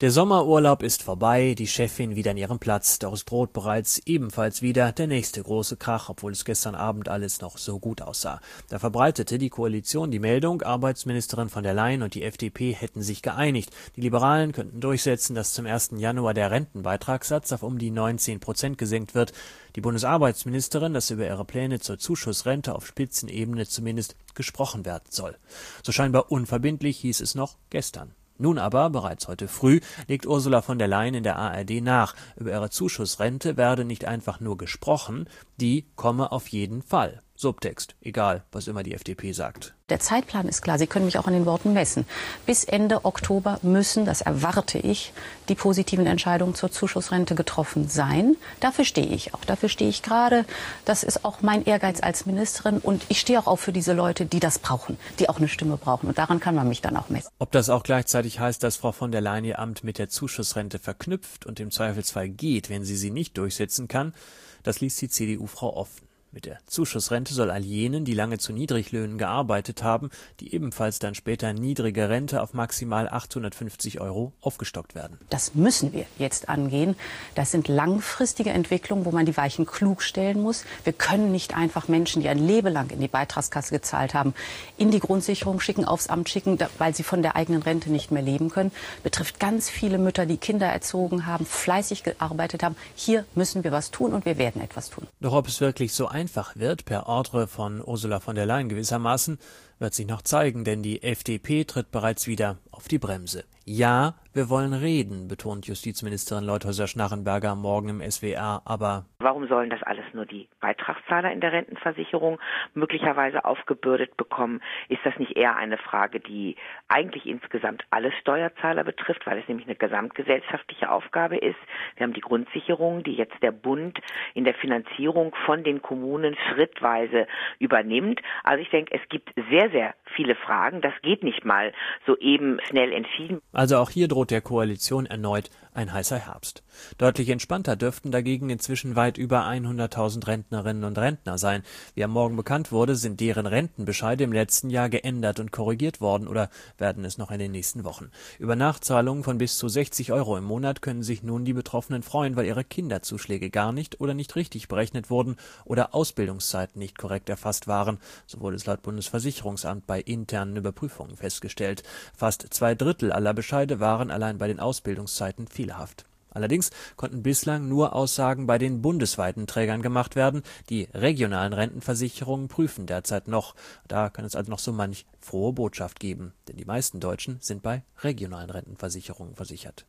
Der Sommerurlaub ist vorbei, die Chefin wieder an ihrem Platz, doch es droht bereits ebenfalls wieder der nächste große Krach, obwohl es gestern Abend alles noch so gut aussah. Da verbreitete die Koalition die Meldung, Arbeitsministerin von der Leyen und die FDP hätten sich geeinigt. Die Liberalen könnten durchsetzen, dass zum 1. Januar der Rentenbeitragssatz auf um die 19% gesenkt wird. Die Bundesarbeitsministerin, dass über ihre Pläne zur Zuschussrente auf Spitzenebene zumindest gesprochen werden soll. So scheinbar unverbindlich hieß es noch gestern. Nun aber, bereits heute früh, legt Ursula von der Leyen in der ARD nach. Über ihre Zuschussrente werde nicht einfach nur gesprochen, die komme auf jeden Fall. Subtext, egal, was immer die FDP sagt. Der Zeitplan ist klar, Sie können mich auch an den Worten messen. Bis Ende Oktober müssen, das erwarte ich, die positiven Entscheidungen zur Zuschussrente getroffen sein. Dafür stehe ich auch, dafür stehe ich gerade. Das ist auch mein Ehrgeiz als Ministerin und ich stehe auch auf für diese Leute, die das brauchen, die auch eine Stimme brauchen. Und daran kann man mich dann auch messen. Ob das auch gleichzeitig heißt, dass Frau von der Leyen ihr Amt mit der Zuschussrente verknüpft und im Zweifelsfall geht, wenn sie nicht durchsetzen kann, das ließ die CDU-Frau offen. Mit der Zuschussrente soll all jenen, die lange zu Niedriglöhnen gearbeitet haben, die ebenfalls dann später niedrige Rente auf maximal 850 € aufgestockt werden. Das müssen wir jetzt angehen. Das sind langfristige Entwicklungen, wo man die Weichen klug stellen muss. Wir können nicht einfach Menschen, die ein Leben lang in die Beitragskasse gezahlt haben, in die Grundsicherung schicken, aufs Amt schicken, weil sie von der eigenen Rente nicht mehr leben können. Betrifft ganz viele Mütter, die Kinder erzogen haben, fleißig gearbeitet haben. Hier müssen wir was tun und wir werden etwas tun. Doch ob es wirklich so einfach wird, per Ordre von Ursula von der Leyen gewissermaßen, wird sich noch zeigen, denn die FDP tritt bereits wieder auf die Bremse. Ja, wir wollen reden, betont Justizministerin Leutheusser-Schnarrenberger morgen im SWR, aber warum sollen das alles nur die Beitragszahler in der Rentenversicherung möglicherweise aufgebürdet bekommen? Ist das nicht eher eine Frage, die eigentlich insgesamt alle Steuerzahler betrifft, weil es nämlich eine gesamtgesellschaftliche Aufgabe ist? Wir haben die Grundsicherung, die jetzt der Bund in der Finanzierung von den Kommunen schrittweise übernimmt. Also ich denke, es gibt sehr, sehr viele Fragen. Das geht nicht mal so eben schnell entschieden. Also auch hier droht der Koalition erneut ein heißer Herbst. Deutlich entspannter dürften dagegen inzwischen weit über 100.000 Rentnerinnen und Rentner sein. Wie am Morgen bekannt wurde, sind deren Rentenbescheide im letzten Jahr geändert und korrigiert worden oder werden es noch in den nächsten Wochen. Über Nachzahlungen von bis zu 60 € im Monat können sich nun die Betroffenen freuen, weil ihre Kinderzuschläge gar nicht oder nicht richtig berechnet wurden oder Ausbildungszeiten nicht korrekt erfasst waren. So wurde es laut Bundesversicherungsamt bei internen Überprüfungen festgestellt. Fast 2/3 aller Bescheide waren allein bei den Ausbildungszeiten fehlerhaft. Allerdings konnten bislang nur Aussagen bei den bundesweiten Trägern gemacht werden. Die regionalen Rentenversicherungen prüfen derzeit noch. Da kann es also noch so manch frohe Botschaft geben, denn die meisten Deutschen sind bei regionalen Rentenversicherungen versichert.